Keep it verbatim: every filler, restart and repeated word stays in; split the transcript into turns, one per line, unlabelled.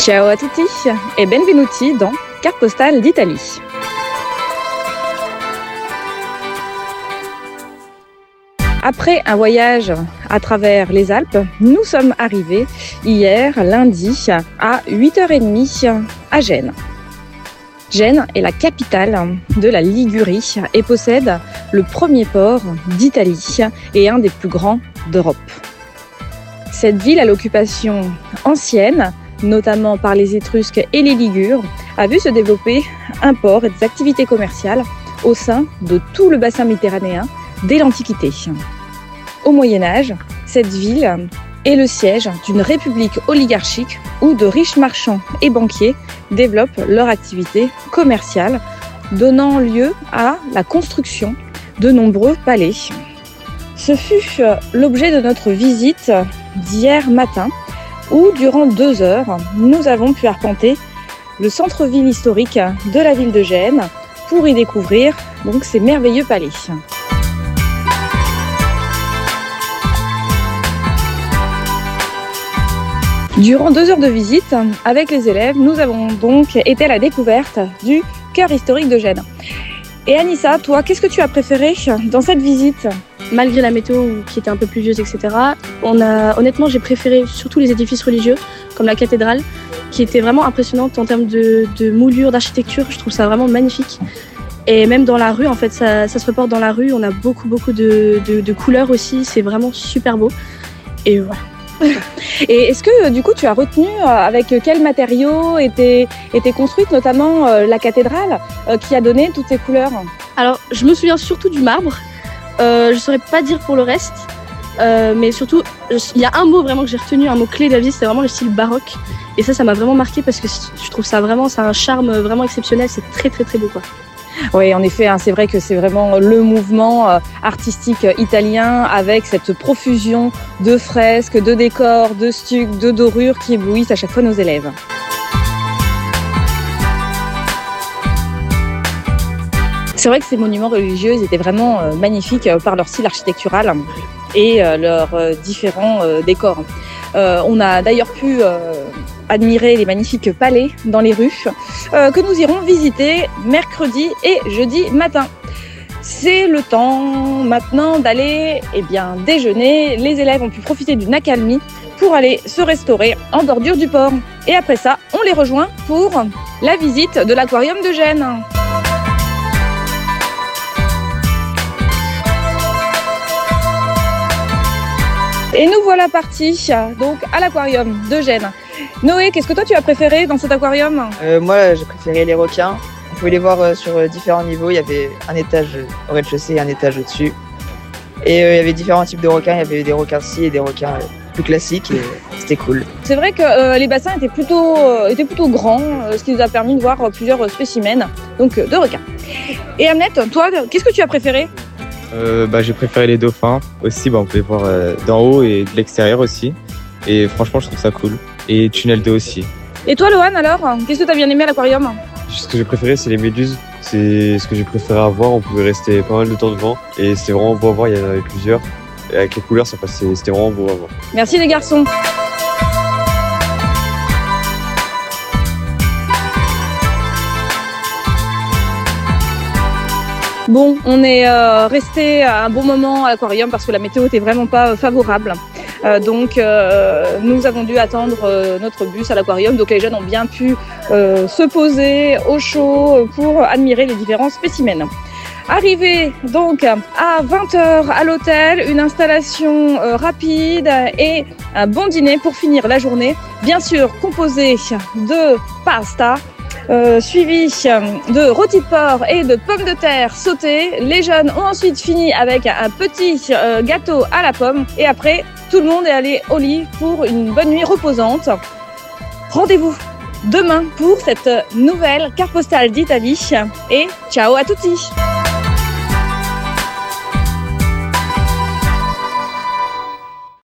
Ciao a tutti e benvenuti dans Carte postale d'Italie. Après un voyage à travers les Alpes, nous sommes arrivés hier, lundi, à huit heures trente à Gênes. Gênes est la capitale de la Ligurie et possède le premier port d'Italie et un des plus grands d'Europe. Cette ville à l'occupation ancienne, notamment par les Étrusques et les Ligures, a vu se développer un port et des activités commerciales au sein de tout le bassin méditerranéen dès l'Antiquité. Au Moyen-Âge, cette ville est le siège d'une république oligarchique où de riches marchands et banquiers développent leur activité commerciale, donnant lieu à la construction de nombreux palais. Ce fut l'objet de notre visite d'hier matin, où durant deux heures, nous avons pu arpenter le centre-ville historique de la ville de Gênes pour y découvrir donc ces merveilleux palais. Durant deux heures de visite, avec les élèves, nous avons donc été à la découverte du cœur historique de Gênes. Et Anissa, toi, qu'est-ce que tu as préféré dans cette visite ?
Malgré la météo qui était un peu pluvieuse, et cetera, on a, honnêtement, j'ai préféré surtout les édifices religieux, comme la cathédrale, qui était vraiment impressionnante en termes de, de moulure, d'architecture. Je trouve ça vraiment magnifique. Et même dans la rue, en fait, ça, ça se reporte dans la rue. On a beaucoup, beaucoup de, de, de couleurs aussi. C'est vraiment super beau. Et voilà.
Et est-ce que du coup tu as retenu avec quels matériaux était, était construite notamment la cathédrale qui a donné toutes ces couleurs ?
Alors je me souviens surtout du marbre, euh, je ne saurais pas dire pour le reste, euh, mais surtout il y a un mot vraiment que j'ai retenu, un mot clé de la visite, c'est vraiment le style baroque. Et ça, ça m'a vraiment marqué parce que je trouve ça vraiment, ça a un charme vraiment exceptionnel, c'est très très très beau quoi.
Oui, en effet, hein, c'est vrai que c'est vraiment le mouvement euh, artistique italien avec cette profusion de fresques, de décors, de stucs, de dorures qui éblouissent à chaque fois nos élèves. C'est vrai que ces monuments religieux ils étaient vraiment euh, magnifiques euh, par leur style architectural et euh, leurs euh, différents euh, décors. Euh, on a d'ailleurs pu euh, admirer les magnifiques palais dans les rues euh, que nous irons visiter mercredi et jeudi matin. C'est le temps maintenant d'aller eh bien, déjeuner. Les élèves ont pu profiter d'une accalmie pour aller se restaurer en bordure du port. Et après ça, on les rejoint pour la visite de l'aquarium de Gênes. Et nous voilà partis donc à l'aquarium de Gênes. Noé, qu'est-ce que toi tu as préféré dans cet aquarium ?
euh, Moi j'ai préféré les requins. On pouvait les voir euh, sur euh, différents niveaux. Il y avait un étage au rez-de-chaussée et un étage au-dessus. Et euh, il y avait différents types de requins. Il y avait des requins scie et des requins euh, plus classiques et euh, c'était cool.
C'est vrai que euh, les bassins étaient plutôt, euh, étaient plutôt grands, euh, ce qui nous a permis de voir euh, plusieurs spécimens donc, euh, de requins. Et Amnette, toi, qu'est-ce que tu as préféré ?
Euh, bah, j'ai préféré les dauphins aussi, bah, on pouvait voir euh, d'en haut et de l'extérieur aussi. Et franchement, je trouve ça cool. Et tunnel deux aussi.
Et toi, Lohan, alors, qu'est-ce que tu as bien aimé à l'aquarium ?
Ce que j'ai préféré, c'est les méduses. C'est ce que j'ai préféré à voir. On pouvait rester pas mal de temps devant. Et c'était vraiment beau à voir, il y en avait plusieurs. Et avec les couleurs, ça passait, c'était vraiment beau à voir.
Merci les garçons. Bon, on est euh, resté un bon moment à l'aquarium parce que la météo était vraiment pas favorable. Euh, donc euh, nous avons dû attendre euh, notre bus à l'aquarium. Donc les jeunes ont bien pu euh, se poser au chaud pour admirer les différents spécimens. Arrivé donc à vingt heures à l'hôtel, une installation euh, rapide et un bon dîner pour finir la journée. Bien sûr composé de pasta. Euh, suivi de rôti de porc et de pommes de terre sautées. Les jeunes ont ensuite fini avec un petit euh, gâteau à la pomme et après tout le monde est allé au lit pour une bonne nuit reposante. Rendez-vous demain pour cette nouvelle carte postale d'Italie et ciao à tutti!